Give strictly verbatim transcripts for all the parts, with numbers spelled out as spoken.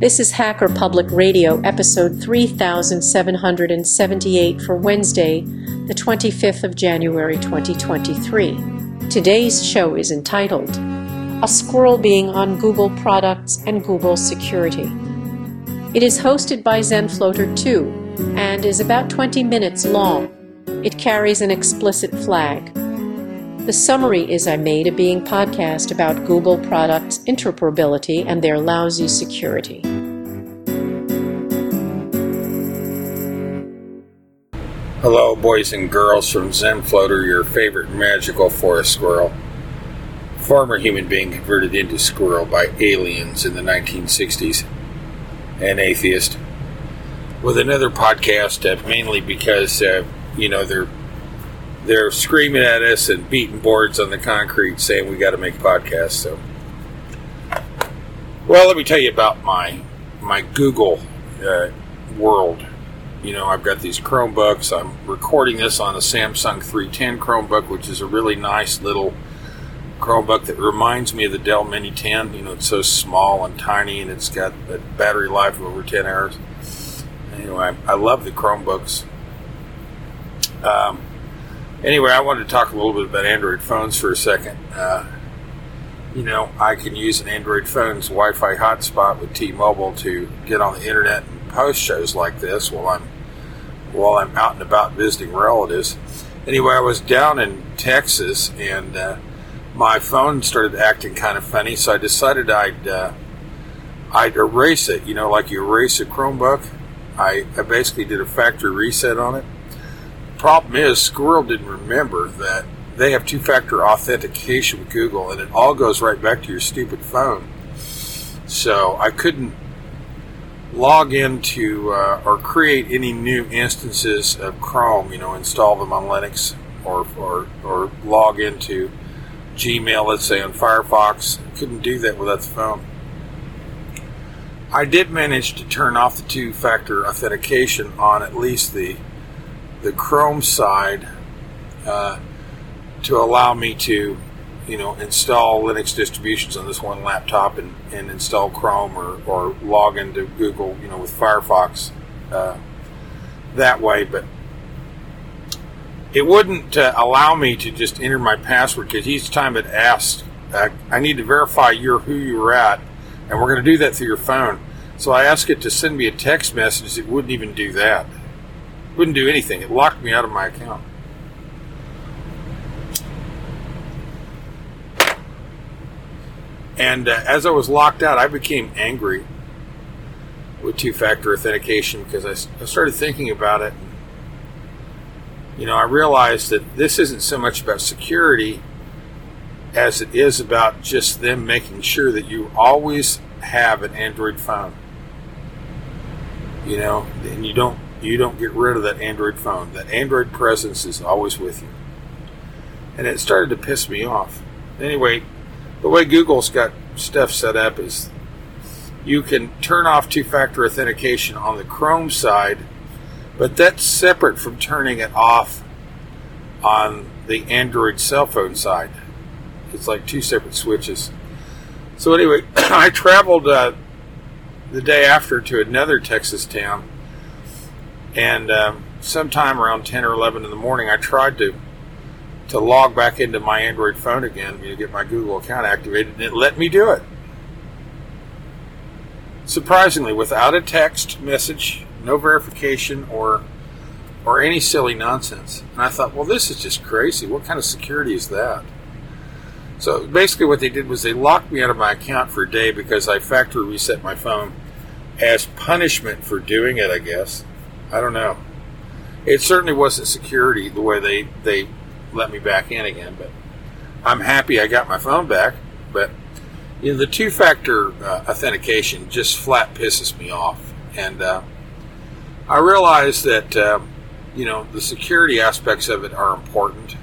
This is Hacker Public Radio, episode three thousand seven hundred seventy-eight for Wednesday, the twenty-fifth of January, twenty twenty-three. Today's show is entitled, A Squirrel Being on Google Products and Google Security. It is hosted by ZenFloater two and is about twenty minutes long. It carries an explicit flag. The summary is I made a being podcast about Google products interoperability and their lousy security. Hello, boys and girls from ZenFloater, your favorite magical forest squirrel. Former human being converted into squirrel by aliens in the nineteen sixties. An atheist. With another podcast, uh, mainly because, uh, you know, they're They're screaming at us and beating boards on the concrete saying we got to make podcasts. So, well, let me tell you about my my Google uh, world. You know, I've got these Chromebooks. I'm recording this on a Samsung three ten Chromebook, which is a really nice little Chromebook that reminds me of the Dell Mini ten. You know, it's so small and tiny, and it's got a battery life of over ten hours. Anyway, I, I love the Chromebooks. Um... Anyway, I wanted to talk a little bit about Android phones for a second. Uh, you know, I can use an Android phone's Wi-Fi hotspot with T-Mobile to get on the internet and post shows like this while I'm while I'm out and about visiting relatives. Anyway, I was down in Texas and uh, my phone started acting kind of funny, so I decided I'd uh, I'd erase it. You know, like you erase a Chromebook. I, I basically did a factory reset on it. Problem is, Squirrel didn't remember that they have two-factor authentication with Google, and it all goes right back to your stupid phone. So I couldn't log into uh, or create any new instances of Chrome, you know, install them on Linux, or or, or log into Gmail, let's say, on Firefox. I couldn't do that without the phone. I did manage to turn off the two-factor authentication on at least the the Chrome side uh, to allow me to, you know, install Linux distributions on this one laptop and, and install Chrome or, or log into Google, you know, with Firefox uh, that way. But it wouldn't uh, allow me to just enter my password because each time it asked, uh, I need to verify you're who you're at, and we're going to do that through your phone. So I asked it to send me a text message. It wouldn't even do that. Wouldn't do anything. It locked me out of my account. And uh, as I was locked out, I became angry with two-factor authentication because I, I started thinking about it. You know, I realized that this isn't so much about security as it is about just them making sure that you always have an Android phone. You know, and you don't You don't get rid of that Android phone. That Android presence is always with you. And it started to piss me off. Anyway, the way Google's got stuff set up is you can turn off two-factor authentication on the Chrome side, but that's separate from turning it off on the Android cell phone side. It's like two separate switches. So anyway, I traveled uh, the day after to another Texas town. And um, sometime around ten or eleven in the morning, I tried to to log back into my Android phone again, you know, get my Google account activated, and it let me do it. Surprisingly, without a text message, no verification, or or any silly nonsense. And I thought, well, this is just crazy. What kind of security is that? So basically what they did was they locked me out of my account for a day because I factory reset my phone as punishment for doing it, I guess. I don't know. It certainly wasn't security the way they, they let me back in again, but I'm happy I got my phone back. But you know, the two-factor uh, authentication just flat pisses me off. And uh, I realize that, uh, you know, the security aspects of it are important.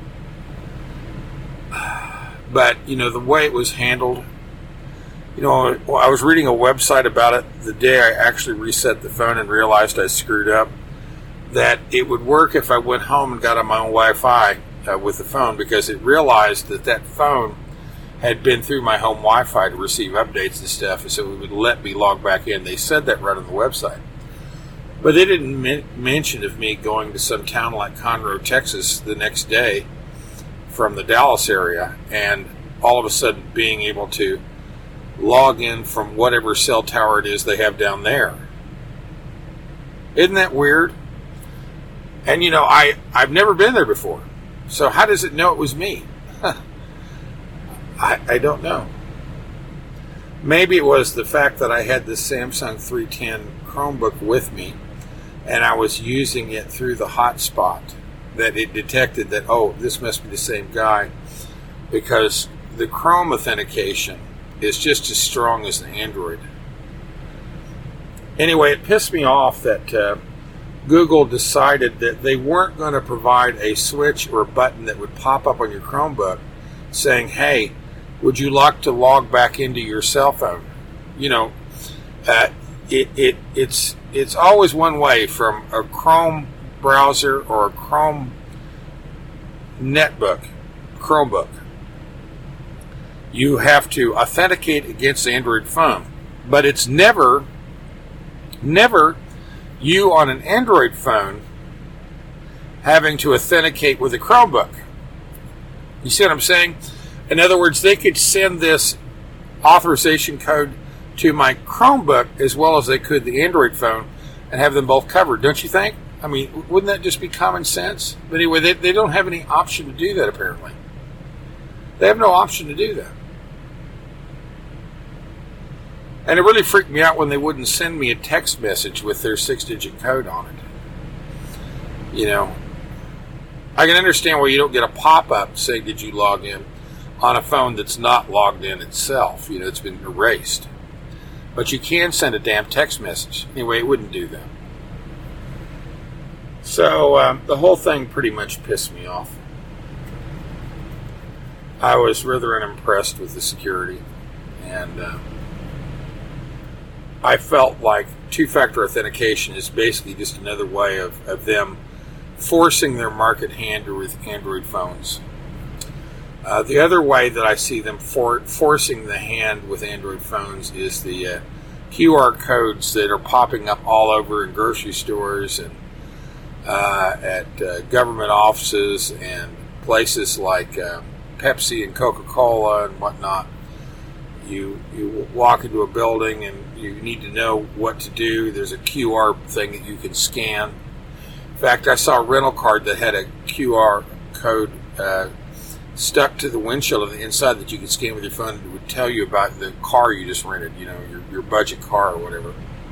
But, you know, the way it was handled, you know, I was reading a website about it the day I actually reset the phone and realized I screwed up, that it would work if I went home and got on my own Wi-Fi uh, with the phone, because it realized that that phone had been through my home Wi-Fi to receive updates and stuff, and so it would let me log back in. They said that right on the website. But they didn't men- mention of me going to some town like Conroe, Texas the next day from the Dallas area, and all of a sudden being able to log in from whatever cell tower it is they have down there. Isn't that weird? And you know, I, I've never been there before. So how does it know it was me? Huh. I, I don't know. Maybe it was the fact that I had this Samsung three ten Chromebook with me, and I was using it through the hotspot, that it detected that, oh, this must be the same guy, because the Chrome authentication is just as strong as the Android. Anyway, it pissed me off that uh, Google decided that they weren't going to provide a switch or a button that would pop up on your Chromebook saying, hey, would you like to log back into your cell phone? You know, uh, it, it it's it's always one way from a Chrome browser or a Chrome netbook, Chromebook. You have to authenticate against the Android phone, but it's never, never you on an Android phone having to authenticate with a Chromebook. You see what I'm saying? In other words, they could send this authorization code to my Chromebook as well as they could the Android phone and have them both covered, don't you think? I mean, wouldn't that just be common sense? But anyway, they, they don't have any option to do that, apparently. They have no option to do that. And it really freaked me out when they wouldn't send me a text message with their six-digit code on it. You know, I can understand why you don't get a pop-up saying, did you log in, on a phone that's not logged in itself. You know, it's been erased. But you can send a damn text message. Anyway, it wouldn't do that. So, um, the whole thing pretty much pissed me off. I was rather unimpressed with the security. And uh, I felt like two-factor authentication is basically just another way of, of them forcing their market hand with Android phones. Uh, the other way that I see them for, forcing the hand with Android phones is the uh, Q R codes that are popping up all over in grocery stores and uh, at uh, government offices and places like uh, Pepsi and Coca-Cola and whatnot. You you walk into a building and you need to know what to do. There's a Q R thing that you can scan. In fact, I saw a rental card that had a Q R code uh, stuck to the windshield of the inside that you could scan with your phone. It would tell you about the car you just rented, you know, your, your budget car or whatever.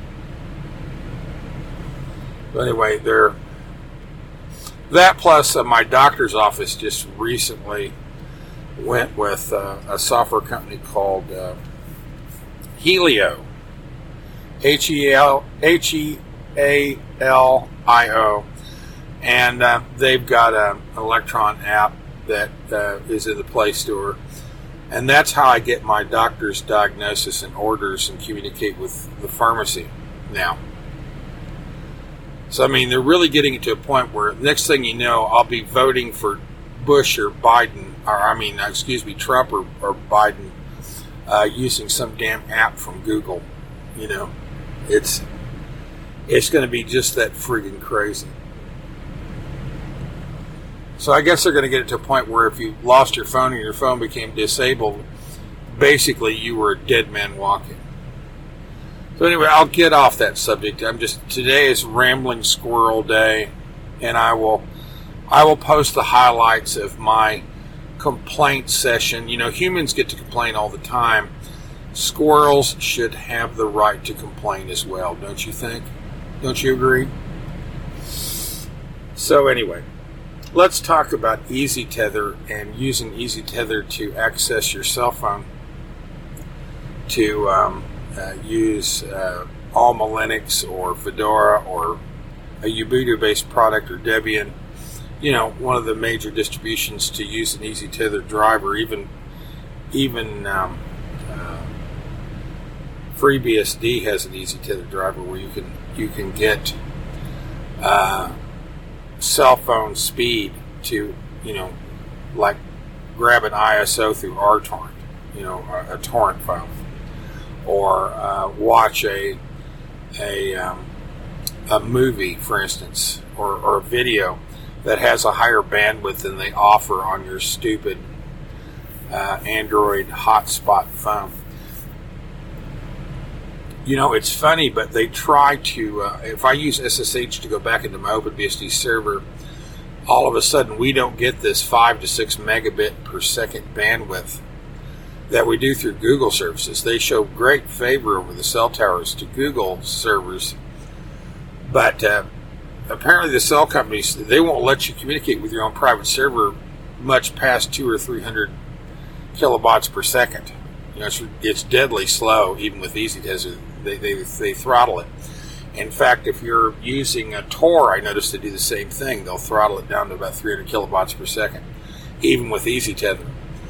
But anyway, there. That plus uh, my doctor's office just recently went with uh, a software company called uh, Helio, H E L H E A L I O, and uh, they've got an Electron app that uh, is in the Play Store, and that's how I get my doctor's diagnosis and orders and communicate with the pharmacy now. So I mean, they're really getting it to a point where next thing you know, I'll be voting for Bush or Biden, or I mean, excuse me, Trump or, or Biden, uh, using some damn app from Google. You know, it's it's going to be just that friggin' crazy. So I guess they're going to get it to a point where if you lost your phone and your phone became disabled, basically you were a dead man walking. So anyway, I'll get off that subject. I'm just today is Rambling Squirrel Day, and I will I will post the highlights of my complaint session. You know, humans get to complain all the time. Squirrels should have the right to complain as well, don't you think? Don't you agree? So anyway, let's talk about EasyTether and using EasyTether to access your cell phone to um, uh, use uh, Alma Linux or Fedora or a Ubuntu-based product or Debian. You know, one of the major distributions to use an EasyTether driver. Even even um, uh, FreeBSD has an EasyTether driver where you can you can get uh, cell phone speed to, you know, like grab an I S O through R torrent. you know, a, a torrent file, or uh, watch a a um, a movie, for instance, or, or a video that has a higher bandwidth than they offer on your stupid uh, Android hotspot phone. You know, it's funny, but they try to, uh, if I use S S H to go back into my OpenBSD server, all of a sudden we don't get this five to six megabit per second bandwidth that we do through Google services. They show great favor over the cell towers to Google servers, but uh, apparently the cell companies, they won't let you communicate with your own private server much past two or three hundred kilobytes per second. You know, it's, it's deadly slow, even with EasyTether. They, they, they throttle it. In fact, if you're using a Tor, I noticed they do the same thing. They'll throttle it down to about three hundred kilobytes per second, even with EasyTether.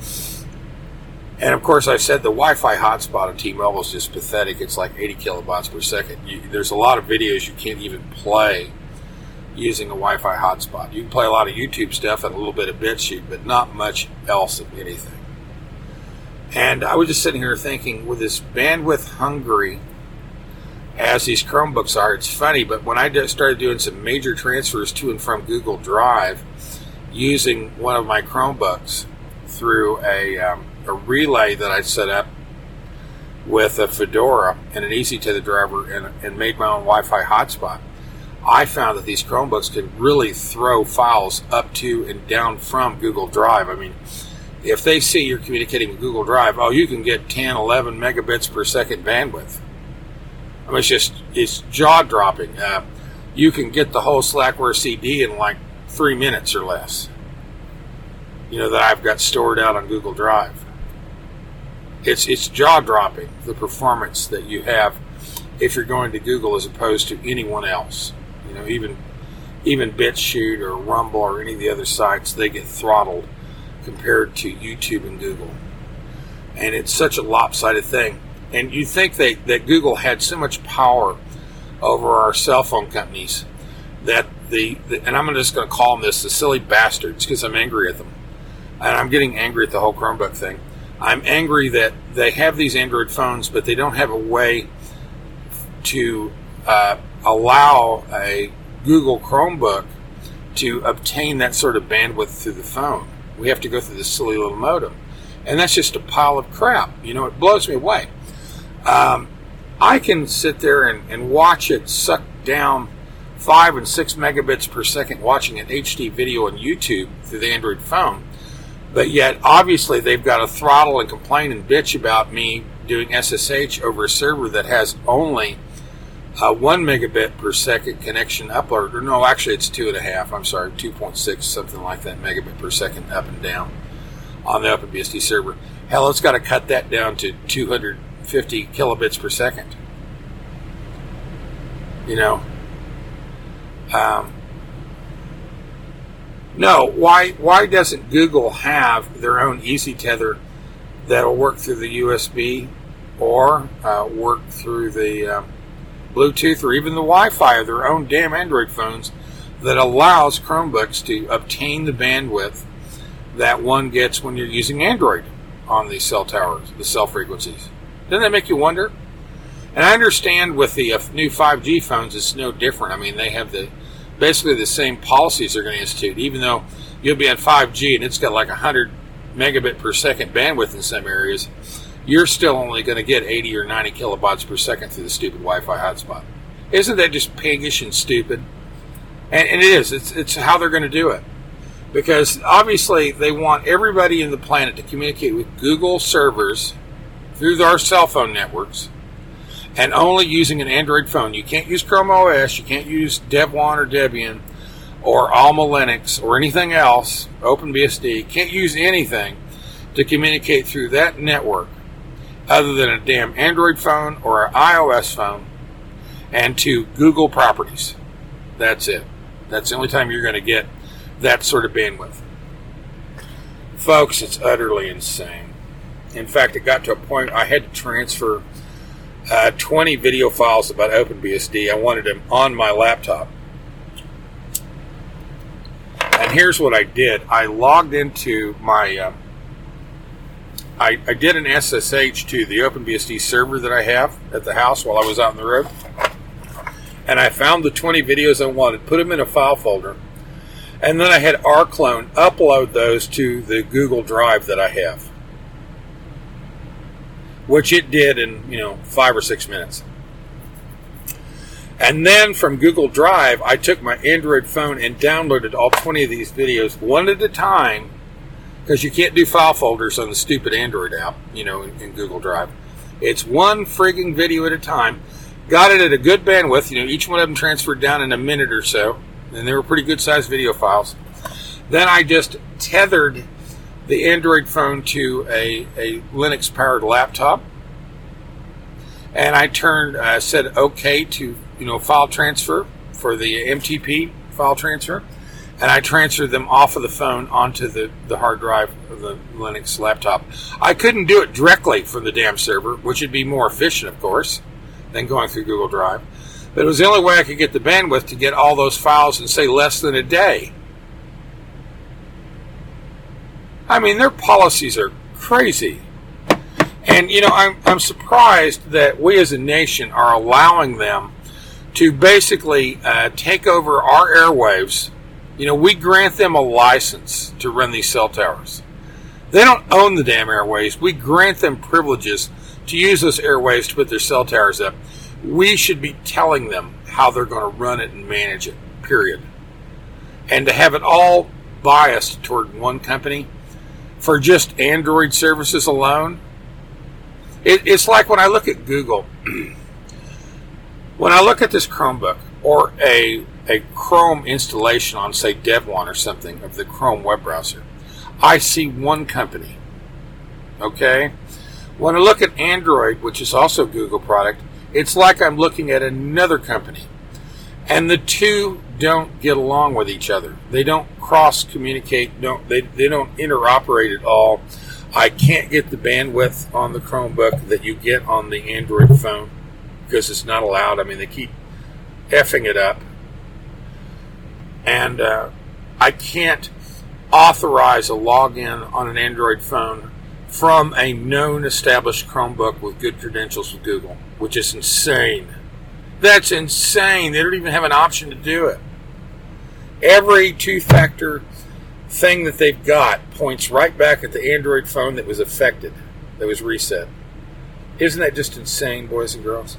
And of course, I said the Wi-Fi hotspot on T-Mobile is just pathetic. It's like eighty kilobytes per second. You, there's a lot of videos you can't even play using a Wi-Fi hotspot. You can play a lot of YouTube stuff and a little bit of BitChute, but not much else of anything. And I was just sitting here thinking, with this bandwidth hungry as these Chromebooks are, it's funny, but when I started doing some major transfers to and from Google Drive using one of my Chromebooks through a, um, a relay that I set up with a Fedora and an EasyTether driver and, and made my own Wi-Fi hotspot, I found that these Chromebooks can really throw files up to and down from Google Drive. I mean, if they see you're communicating with Google Drive, oh, you can get ten, eleven megabits per second bandwidth. I mean, it's just, it's jaw-dropping. Uh, you can get the whole Slackware C D in like three minutes or less, you know, that I've got stored out on Google Drive. It's, it's jaw-dropping, the performance that you have if you're going to Google as opposed to anyone else. You know, even, even BitChute or Rumble or any of the other sites, they get throttled compared to YouTube and Google. And it's such a lopsided thing. And you think they, that Google had so much power over our cell phone companies that the, the and I'm just going to call them this, the silly bastards, because I'm angry at them. And I'm getting angry at the whole Chromebook thing. I'm angry that they have these Android phones, but they don't have a way to uh, allow a Google Chromebook to obtain that sort of bandwidth through the phone. We have to go through this silly little modem. And that's just a pile of crap. You know, it blows me away. Um, I can sit there and, and watch it suck down five and six megabits per second watching an H D video on YouTube through the Android phone. But yet, obviously, they've got to throttle and complain and bitch about me doing S S H over a server that has only a one megabit per second connection upload. Or no, actually, it's two and a half. I'm sorry, two point six, something like that, megabit per second up and down on the OpenBSD server. Hell, it's got to cut that down to two hundred fifty kilobits per second. You know. Um, no, why why doesn't Google have their own EasyTether that'll work through the U S B or uh, work through the um, Bluetooth or even the Wi-Fi of their own damn Android phones that allows Chromebooks to obtain the bandwidth that one gets when you're using Android on the cell towers, the cell frequencies? Doesn't that make you wonder? And I understand with the uh, new five G phones, it's no different. I mean, they have the basically the same policies they're going to institute, even though you'll be on five G and it's got like one hundred megabit per second bandwidth in some areas. You're still only going to get eighty or ninety kilobytes per second through the stupid Wi-Fi hotspot. Isn't that just piggish and stupid? And, and it is. It's, it's how they're going to do it. Because obviously they want everybody in the planet to communicate with Google servers through our cell phone networks and only using an Android phone. You can't use Chrome O S, you can't use Devuan or Debian or Alma Linux or anything else, OpenBSD. You can't use anything to communicate through that network other than a damn Android phone or an iOS phone and to Google properties. That's it. That's the only time you're going to get that sort of bandwidth. Folks, it's utterly insane. In fact, it got to a point I had to transfer uh, twenty video files about OpenBSD. I wanted them on my laptop. And here's what I did. I logged into my uh, I, I did an S S H to the OpenBSD server that I have at the house while I was out on the road. And I found the twenty videos I wanted, put them in a file folder, and then I had rclone upload those to the Google Drive that I have, which it did in, you know, five or six minutes. And then from Google Drive, I took my Android phone and downloaded all twenty of these videos one at a time, because you can't do file folders on the stupid Android app, you know, in, in Google Drive. It's one frigging video at a time. Got it at a good bandwidth. You know, each one of them transferred down in a minute or so, and they were pretty good-sized video files. Then I just tethered the Android phone to a, a Linux-powered laptop, and I turned, uh, said OK to, you know, file transfer for the M T P file transfer, and I transferred them off of the phone onto the, the hard drive of the Linux laptop. I couldn't do it directly from the damn server, which would be more efficient, of course, than going through Google Drive. But it was the only way I could get the bandwidth to get all those files in, say, less than a day. I mean, their policies are crazy. And, you know, I'm, I'm surprised that we as a nation are allowing them to basically uh, take over our airwaves. You know, we grant them a license to run these cell towers. They don't own the damn airwaves. We grant them privileges to use those airwaves to put their cell towers up. We should be telling them how they're going to run it and manage it, period. And to have it all biased toward one company for just Android services alone, it, it's like when I look at Google, when I look at this Chromebook or a, a Chrome installation on, say, Devon or something of the Chrome web browser, I see one company, okay? When I look at Android, which is also a Google product, it's like I'm looking at another company. And the two don't get along with each other. They don't cross-communicate. Don't, they, they don't interoperate at all. I can't get the bandwidth on the Chromebook that you get on the Android phone because it's not allowed. I mean, they keep effing it up. And uh, I can't authorize a login on an Android phone from a known established Chromebook with good credentials with Google, which is insane. That's insane. They don't even have an option to do it. Every two-factor thing that they've got points right back at the Android phone that was affected, that was reset. Isn't that just insane, boys and girls?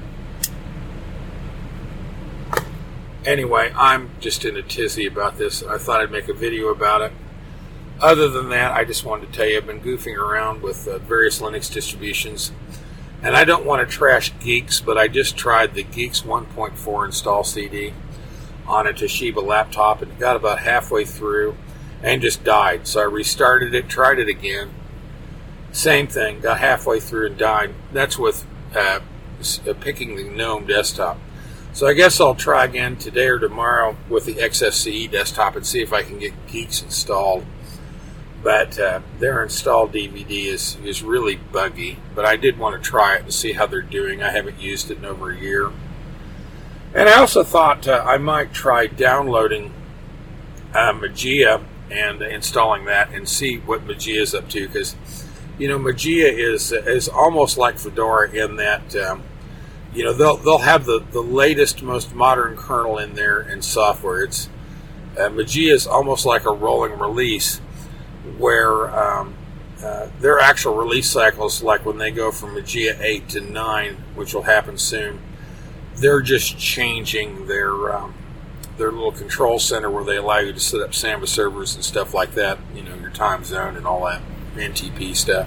Anyway, I'm just in a tizzy about this. I thought I'd make a video about it. Other than that, I just wanted to tell you I've been goofing around with uh, various Linux distributions. And I don't want to trash Geeks, but I just tried the Geeks one point four install C D on a Toshiba laptop, and it got about halfway through and just died. So I restarted it, tried it again. Same thing, got halfway through and died. That's with uh, picking the GNOME desktop. So I guess I'll try again today or tomorrow with the X F C E desktop and see if I can get Geeks installed. But uh, their install D V D is, is really buggy. But I did want to try it and see how they're doing. I haven't used it in over a year. And I also thought uh, I might try downloading uh, Mageia and installing that and see what Mageia is up to. Because, you know, Mageia is is almost like Fedora in that, um, you know, they'll they'll have the, the latest, most modern kernel in there and software. It's uh, Mageia is almost like a rolling release, where um, uh, their actual release cycles, like when they go from Mageia eight to nine, which will happen soon, they're just changing their um, their little control center where they allow you to set up Samba servers and stuff like that, you know, your time zone and all that N T P stuff.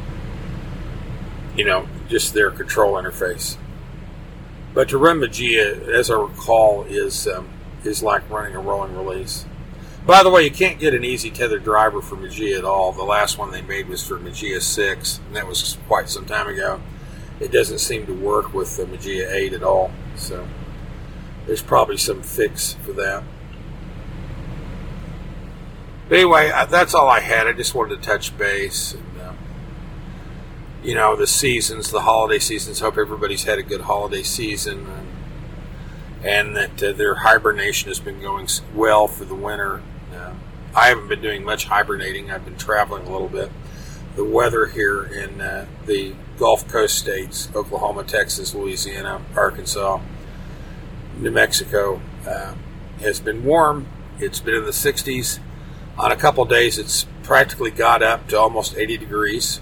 You know, just their control interface. But to run Mageia, as I recall, is um, is like running a rolling release. By the way, you can't get an easy tethered driver for Mageia at all. The last one they made was for Mageia six, and that was quite some time ago. It doesn't seem to work with the Mageia eight at all, so there's probably some fix for that. But anyway, that's all I had. I just wanted to touch base. And, uh, you know, the seasons, the holiday seasons. Hope everybody's had a good holiday season, and, and that uh, their hibernation has been going well for the winter. Uh, I haven't been doing much hibernating. I've been traveling a little bit. the weather here in uh, the Gulf Coast states, Oklahoma, Texas, Louisiana, Arkansas, New Mexico, uh, has been warm. It's been in the sixties. On a couple days, it's practically got up to almost eighty degrees.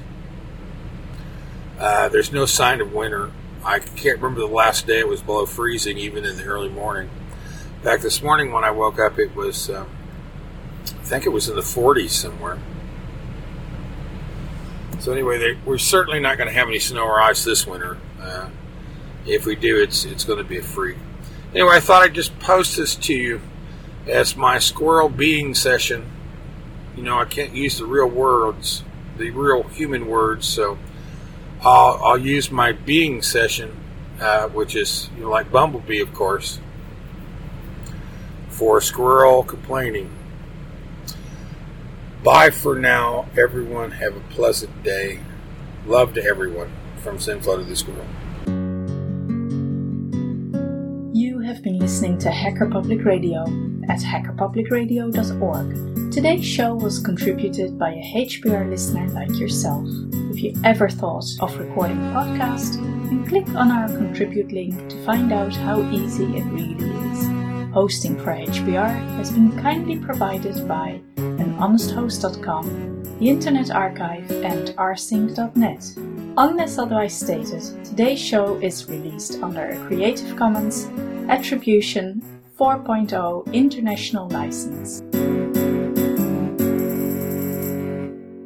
Uh, there's no sign of winter. I can't remember the last day it was below freezing, even in the early morning. In fact, this morning when I woke up, it was, um, I think it was in the forties somewhere. So anyway, they, we're certainly not going to have any snow or ice this winter. Uh, if we do, it's it's going to be a freak. Anyway, I thought I'd just post this to you as my squirrel being session. You know, I can't use the real words, the real human words, so I'll, I'll use my being session, uh, which is, you know, like Bumblebee, of course, for squirrel complaining. Bye for now, everyone. Have a pleasant day. Love to everyone from Sinflow to the Squirrel. You have been listening to Hacker Public Radio at hacker public radio dot org. Today's show was contributed by a H P R listener like yourself. If you ever thought of recording a podcast, then click on our contribute link to find out how easy it really is. Hosting for H P R has been kindly provided by an honest host dot com, the Internet Archive, and rsync dot net. Unless otherwise stated, today's show is released under a Creative Commons Attribution four point oh International License.